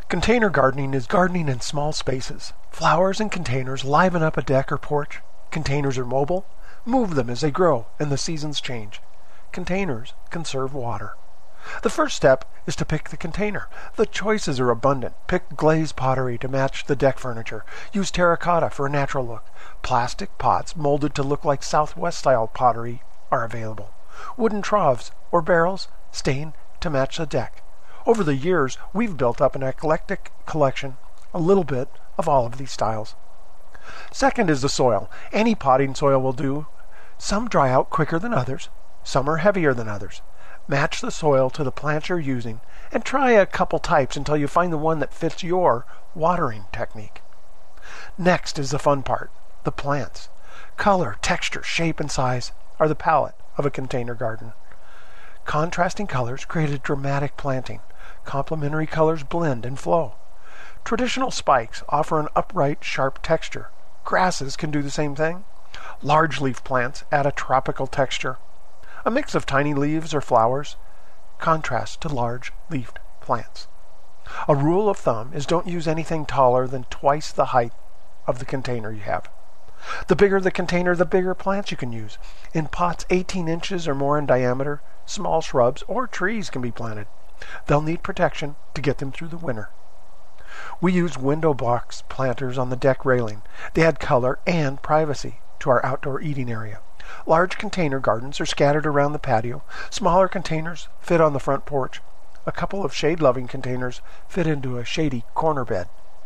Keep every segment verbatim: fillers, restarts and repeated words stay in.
Container gardening is gardening in small spaces. Flowers and containers liven up a deck or porch. Containers are mobile. Move them as they grow and the seasons change. Containers conserve water. The first step is to pick the container. The choices are abundant. Pick glazed pottery to match the deck furniture. Use terracotta for a natural look. Plastic pots molded to look like Southwest-style pottery are available. Wooden troughs or barrels stained to match the deck. Over the years, we've built up an eclectic collection, a little bit of all of these styles. Second is the soil. Any potting soil will do. Some dry out quicker than others. Some are heavier than others. Match the soil to the plants you're using and try a couple types until you find the one that fits your watering technique. Next is the fun part, the plants. Color, texture, shape, and size are the palette of a container garden. Contrasting colors create a dramatic planting. Complementary colors blend and flow. Traditional spikes offer an upright, sharp texture. Grasses can do the same thing. Large leaf plants add a tropical texture. A mix of tiny leaves or flowers contrasts to large leafed plants. A rule of thumb is don't use anything taller than twice the height of the container you have. The bigger the container, the bigger plants you can use. In pots eighteen inches or more in diameter, small shrubs or trees can be planted. They'll need protection to get them through the winter. We use window box planters on the deck railing. They add color and privacy to our outdoor eating area. Large container gardens are scattered around the patio. Smaller containers fit on the front porch. A couple of shade-loving containers fit into a shady corner bed.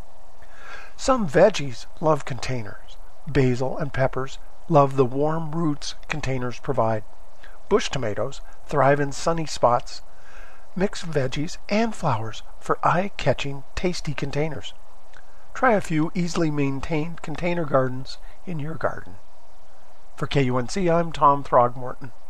Some veggies love containers. Basil and peppers love the warm roots containers provide. Bush tomatoes thrive in sunny spots. Mix veggies and flowers for eye-catching, tasty containers. Try a few easily maintained container gardens in your garden. For K U N C, I'm Tom Throgmorton.